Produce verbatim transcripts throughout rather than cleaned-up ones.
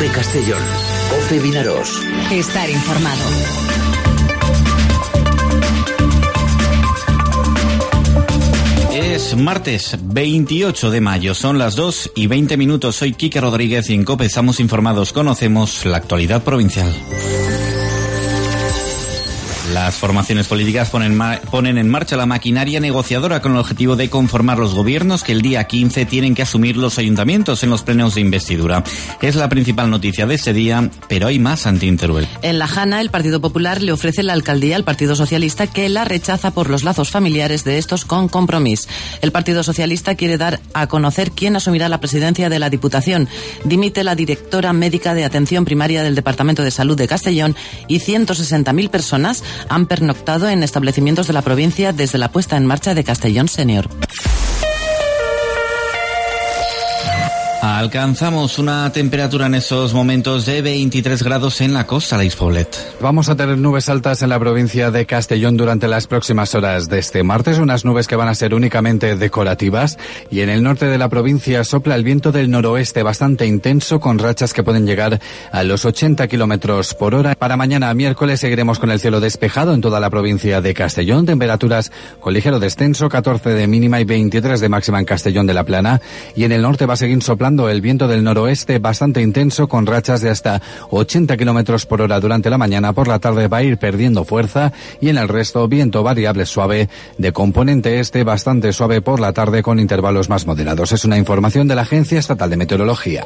COPE Castellón, COPE Vinaroz. Estar informado. Es martes veintiocho de mayo, son las dos y veinte minutos. Soy Quique Rodríguez y en COPE estamos informados. Conocemos la actualidad provincial. Las formaciones políticas ponen, ma- ponen en marcha la maquinaria negociadora con el objetivo de conformar los gobiernos que el día quince tienen que asumir los ayuntamientos en los plenos de investidura. Es la principal noticia de este día, pero hay más ante Teruel. En La Jana, el Partido Popular le ofrece la alcaldía al Partido Socialista, que la rechaza por los lazos familiares de estos con Compromís. El Partido Socialista quiere dar a conocer quién asumirá la presidencia de la Diputación. Dimite la directora médica de atención primaria del Departamento de Salud de Castellón y ciento sesenta mil personas han pernoctado en establecimientos de la provincia desde la puesta en marcha de Castellón Senior. Alcanzamos una temperatura en esos momentos de veintitrés grados en la costa de Ispoblet. Vamos a tener nubes altas en la provincia de Castellón durante las próximas horas de este martes, unas nubes que van a ser únicamente decorativas, y en el norte de la provincia sopla el viento del noroeste bastante intenso con rachas que pueden llegar a los ochenta kilómetros por hora. Para mañana miércoles seguiremos con el cielo despejado en toda la provincia de Castellón, temperaturas con ligero descenso, catorce de mínima y veintitrés de máxima en Castellón de la Plana, y en el norte va a seguir soplando el viento del noroeste bastante intenso con rachas de hasta ochenta kilómetros por hora durante la mañana. Por la tarde va a ir perdiendo fuerza y en el resto viento variable suave de componente este, bastante suave por la tarde con intervalos más moderados. Es una información de la Agencia Estatal de Meteorología.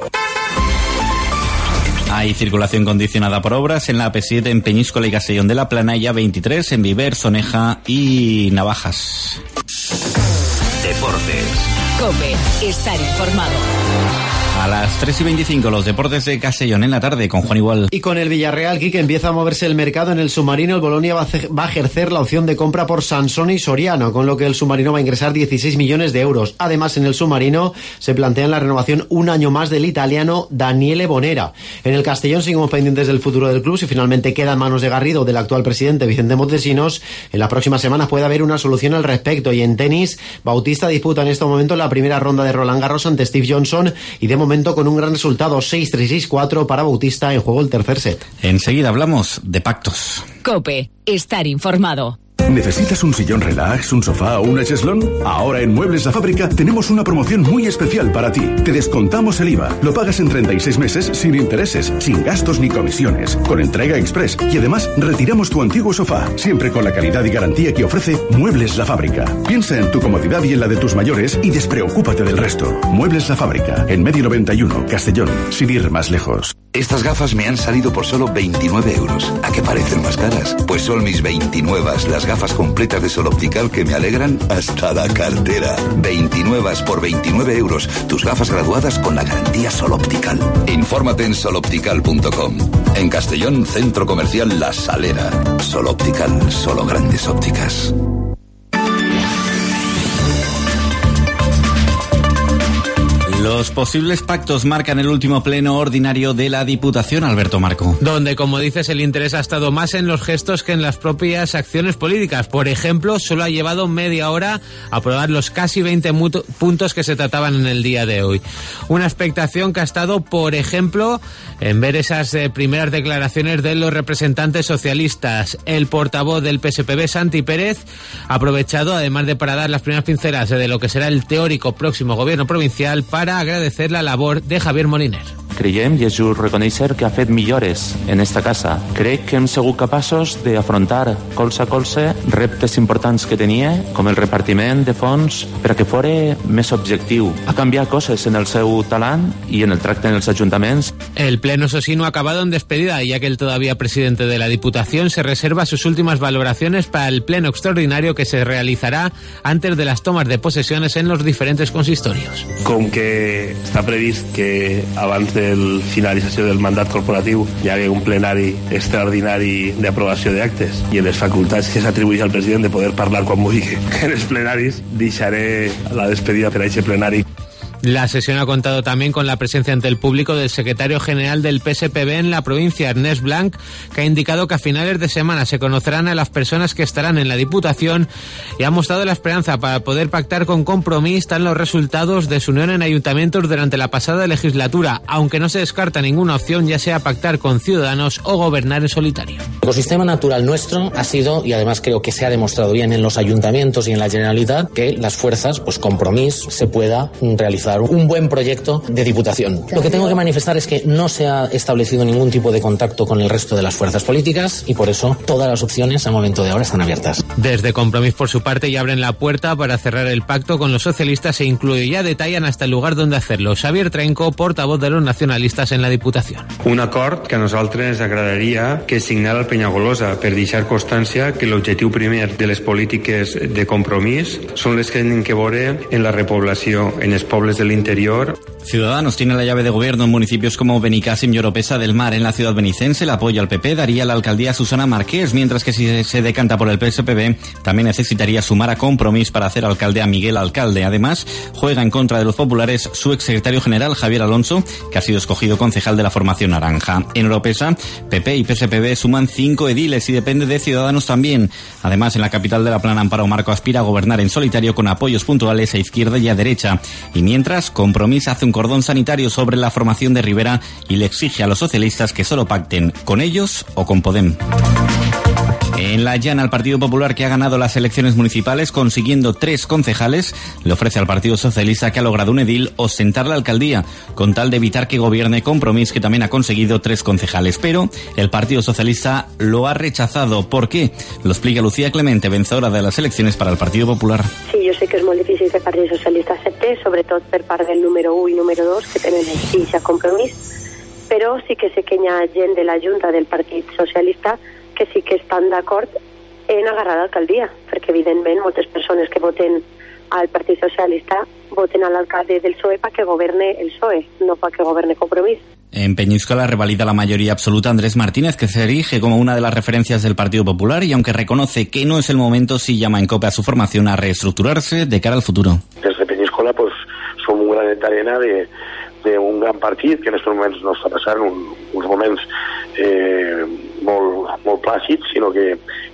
Hay circulación condicionada por obras en la A P siete en Peñíscola y Castellón de la Plana y A veintitrés en Viver, Soneja y Navajas. Deportes. COPE, estar informado. A las tres y veinticinco, los deportes de Castellón en la tarde con Juan Igual. Y con el Villarreal, Quique, empieza a moverse el mercado en el submarino. El Bolonia va a ejercer la opción de compra por Sansón y Soriano, con lo que el submarino va a ingresar dieciséis millones de euros. Además, en el submarino se plantea la renovación un año más del italiano Daniele Bonera. En el Castellón seguimos pendientes del futuro del club. Si finalmente queda en manos de Garrido, del actual presidente Vicente Montesinos, en las próximas semanas puede haber una solución al respecto. Y en tenis, Bautista disputa en este momento la primera ronda de Roland Garros ante Steve Johnson y de momento con un gran resultado, seis tres y seis cuatro para Bautista, en juego el tercer set. Enseguida hablamos de pactos. COPE, estar informado. ¿Necesitas un sillón relax, un sofá o una cheslón? Ahora en Muebles La Fábrica tenemos una promoción muy especial para ti. Te descontamos el I V A. Lo pagas en treinta y seis meses sin intereses, sin gastos ni comisiones, con entrega express. Y además retiramos tu antiguo sofá, siempre con la calidad y garantía que ofrece Muebles La Fábrica. Piensa en tu comodidad y en la de tus mayores y despreocúpate del resto. Muebles La Fábrica, en Medio noventa y uno, Castellón, sin ir más lejos. Estas gafas me han salido por solo veintinueve euros. ¿A qué parecen más caras? Pues son mis veintinueve, las gafas completas de Sol Optical que me alegran hasta la cartera. veintinueve por veintinueve euros. Tus gafas graduadas con la garantía Sol Optical. Infórmate en sol optical punto com. En Castellón, Centro Comercial La Salera. Sol Optical, solo grandes ópticas. Los posibles pactos marcan el último pleno ordinario de la Diputación, Alberto Marco. Donde, como dices, el interés ha estado más en los gestos que en las propias acciones políticas. Por ejemplo, solo ha llevado media hora a aprobar los casi veinte mutu- puntos que se trataban en el día de hoy. Una expectación que ha estado, por ejemplo, en ver esas eh, primeras declaraciones de los representantes socialistas. El portavoz del P S P B, Santi Pérez, ha aprovechado, además de para dar las primeras pinceladas de lo que será el teórico próximo gobierno provincial, para agradecer la labor de Javier Moliner. Creiem, i és just reconèixer, que ha fet millores en esta casa. Crec que hem sigut capaços d'afrontar colze a colze reptes importants que tenia, com el repartiment de fons, per a que fos més objectiu. Ha canviat coses en el seu talent i en el tracte en els ajuntaments. El pleno, eso sí, no ha acabado en despedida, ya que el todavía presidente de la Diputación se reserva sus últimas valoraciones para el pleno extraordinario que se realizará antes de las tomas de posesiones en los diferentes consistorios. Com que està previst que abans de la finalització del mandat corporatiu hi hagi un plenari extraordinari d'aprovació d'actes i les facultats que s'atribueix al president de poder parlar quan vulgui en els plenaris, deixaré la despedida per a aquest plenari. La sesión ha contado también con la presencia ante el público del secretario general del P S P B en la provincia, Ernest Blanc, que ha indicado que a finales de semana se conocerán a las personas que estarán en la Diputación y ha mostrado la esperanza para poder pactar con Compromís tan los resultados de su unión en ayuntamientos durante la pasada legislatura, aunque no se descarta ninguna opción, ya sea pactar con Ciudadanos o gobernar en solitario. El ecosistema natural nuestro ha sido, y además creo que se ha demostrado bien en los ayuntamientos y en la Generalitat, que las fuerzas, pues Compromís, se pueda realizar un buen proyecto de diputación. Lo que tengo que manifestar es que no se ha establecido ningún tipo de contacto con el resto de las fuerzas políticas y por eso todas las opciones al momento de ahora están abiertas. Desde Compromís, por su parte, ya abren la puerta para cerrar el pacto con los socialistas e incluye ya detallan hasta el lugar donde hacerlo. Xavier Trenco, portavoz de los nacionalistas en la Diputación. Un acord que a nosaltres ens agradaria que signara el Penyagolosa per deixar constància que l'objectiu primer de les polítiques de Compromís són les que tenen que veure en la repoblació, en els pobles del interior. Ciudadanos tiene la llave de gobierno en municipios como Benicàssim y Oropesa del Mar. En la ciudad benicense, el apoyo al P P daría la alcaldía a Susana Marqués, mientras que si se decanta por el P S P B, también necesitaría sumar a Compromís para hacer alcalde a Miguel Alcalde. Además, juega en contra de los populares su exsecretario general, Javier Alonso, que ha sido escogido concejal de la formación naranja. En Oropesa, P P y P S P B suman cinco ediles y depende de Ciudadanos también. Además, en la capital de la Plana, Amparo Marco aspira a gobernar en solitario con apoyos puntuales a izquierda y a derecha. Y mientras, Compromís hace un cordón sanitario sobre la formación de Rivera y le exige a los socialistas que solo pacten con ellos o con Podem. En La Llana, el Partido Popular, que ha ganado las elecciones municipales consiguiendo tres concejales, le ofrece al Partido Socialista, que ha logrado un edil, ostentar la alcaldía, con tal de evitar que gobierne Compromís, que también ha conseguido tres concejales. Pero el Partido Socialista lo ha rechazado. ¿Por qué? Lo explica Lucía Clemente, vencedora de las elecciones para el Partido Popular. Sí, jo sé que és molt difícil que el Partit Socialista accepte, sobretot per part del número u i número dos, que tenen el sí a Compromís, però sí que sé que hi ha gent de la Junta del Partit Socialista que sí que estan d'acord en agarrar l'alcaldia, perquè evidentment moltes persones que voten al Partit Socialista voten a l'alcalde del P S O E para que goberne el P S O E, no para que goberne Compromís. En Peñíscola revalida la mayoría absoluta Andrés Martínez, que se erige como una de las referencias del Partido Popular y aunque reconoce que no es el momento, sí llama en COPE a su formación a reestructurarse de cara al futuro. Desde Peñíscola pues som un granet d'arena de, de un gran partit que en aquests moments no està passant un, uns moments eh, molt, molt plàcids, sinó que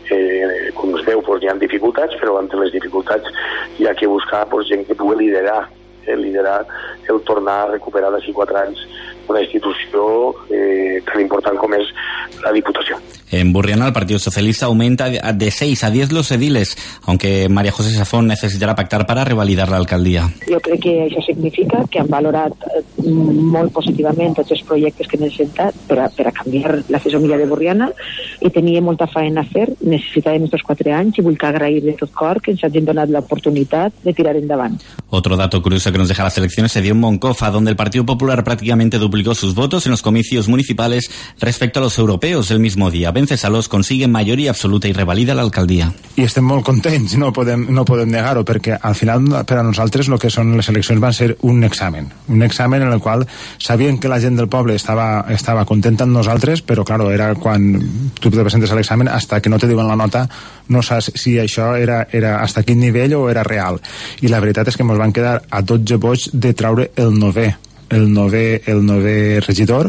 eh, com es veu pues, hi ha dificultats, però entre les dificultats hi ha que buscar pues, gent que pugui liderar eh, liderar el tornar a recuperar d'ací quatre anys una institució eh, tan important com és la Diputació. En Burriana, el Partido Socialista aumenta de seis a diez los ediles, aunque María José Safón necesitará pactar para revalidar la alcaldía. Jo crec que això significa que han valorat molt positivament tots els projectes que necessita per a, per a canviar la fesomia de Burriana i tenia molta feina a fer, necessitàvem estos quatre anys i vull que agrair de tot cor que ens hagin donat l'oportunitat de tirar endavant. Otro dato curioso que nos deja las elecciones se dio en Moncofa, donde el Partido Popular prácticamente duplicó sus votos en los comicios municipales respecto a los europeos el mismo día. Vencesalos consigue mayoría absoluta y revalida la alcaldía. I estem molt contents, no podem, no podem negar-ho, perquè al final per a nosaltres el que són les eleccions van ser un examen, un examen en el qual sabien que la gent del poble estava, estava contenta amb nosaltres, però claro, era quan tu te presentes a l'examen, hasta que no te diuen la nota no saps si això era, era hasta quin nivell o era real. I la veritat és que ens van quedar a dotze vots de traure el novè, el novè, el novè regidor.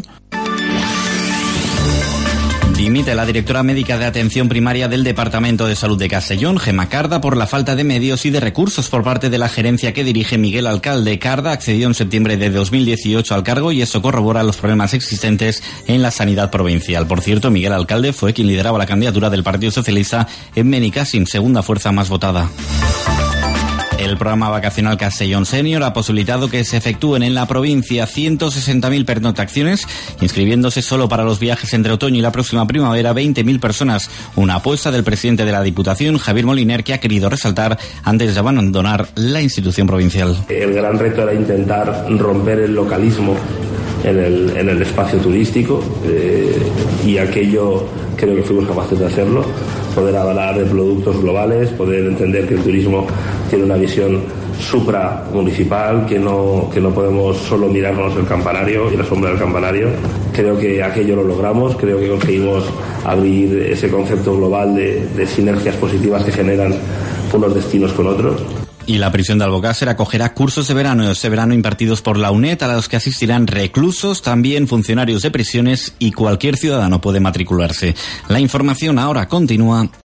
Dimite la directora médica de atención primaria del Departamento de Salud de Castellón, Gemma Carda, por la falta de medios y de recursos por parte de la gerencia que dirige Miguel Alcalde. Carda accedió en septiembre de dos mil dieciocho al cargo y eso corrobora los problemas existentes en la sanidad provincial. Por cierto, Miguel Alcalde fue quien lideraba la candidatura del Partido Socialista en Benicàssim, segunda fuerza más votada. El programa vacacional Castellón Senior ha posibilitado que se efectúen en la provincia ciento sesenta mil pernoctaciones, inscribiéndose solo para los viajes entre otoño y la próxima primavera veinte mil personas. Una apuesta del presidente de la Diputación, Javier Moliner, que ha querido resaltar antes de abandonar la institución provincial. El gran reto era intentar romper el localismo en el, en el espacio turístico eh, y aquello creo que fuimos capaces de hacerlo, poder hablar de productos globales, poder entender que el turismo tiene una visión supramunicipal, que no, que no podemos solo mirarnos el campanario y la sombra del campanario. Creo que aquello lo logramos, creo que conseguimos abrir ese concepto global de, de sinergias positivas que generan unos destinos con otros. Y la prisión de Albocàsser acogerá cursos de verano, este verano impartidos por la UNED, a los que asistirán reclusos, también funcionarios de prisiones, y cualquier ciudadano puede matricularse. La información ahora continúa